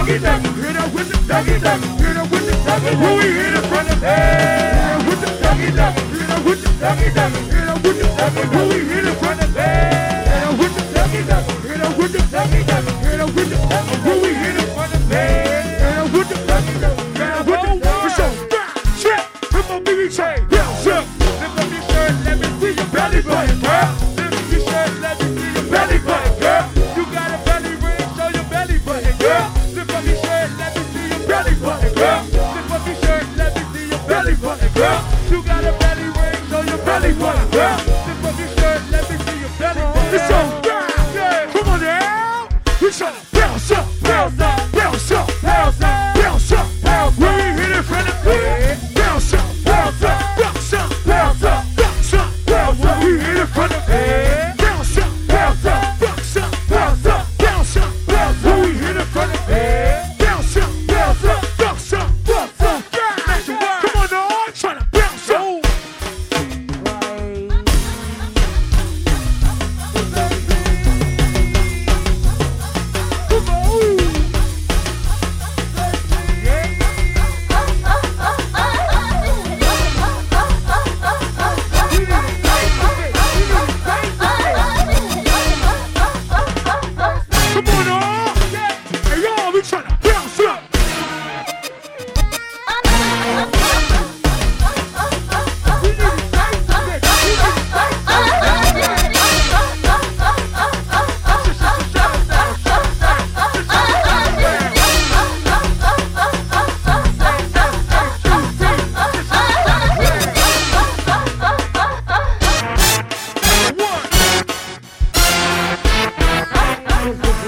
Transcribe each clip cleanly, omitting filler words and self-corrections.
doggy doggy. Hit her with the doggy doggy. Hit her with the doggy doggy. When we hit it from the back. With the doggy doggy. Hit her with the doggy doggy. Hit her with the doggy doggy. When we hit it from the back. With the doggy doggy. Hit her with the doggy doggy. Hit her with the doggy. When we hit it from the back. With the doggy doggy. Hit her with the doggy doggy. Shit. Come on, baby, say. Yeah, shit. Lift up your shirt, let me see your belly button, girl. Lift up your shirt, let me see your belly button, girl. You got a belly ring, show your belly button, girl. Lift up your shirt, let me see your belly button, girl. Lift up your shirt, let me see your belly button, girl. You got a belly ring, show your belly button, girl. Lift up your shirt, let me see your belly button. It's so yeah. Come on now. We try to bounce up, bounce up, bounce up, bounce up, bounce up, bounce up. When we hit it from the back, bounce up, bounce up, bounce up, bounce up, bounce up, bounce up. We hit it from the back, bounce up, bounce up, bounce up, bounce up, bounce up, bounce up. When we hit it from the back, bounce up, bounce up, bounce up, bounce up. Come on now, try to bounce up. Come on now. Hey y'all, we trying to bounce up.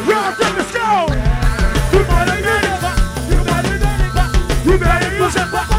You better use it.